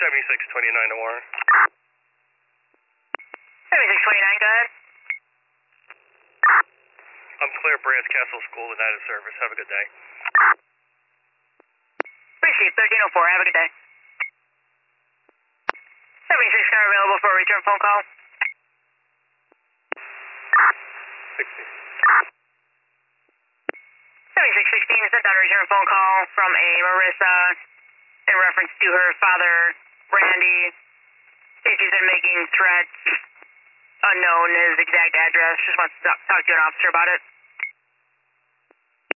7629 to Warren. 7629, go ahead. I'm clear, Branch Castle School, United Service. Have a good day. Appreciate 1304. Have a good day. 76 car available for a return phone call. 7616 sent out a return phone call from a Marissa in reference to her father, Randy. She's been making threats, unknown his exact address. Just wants to talk to an officer about it.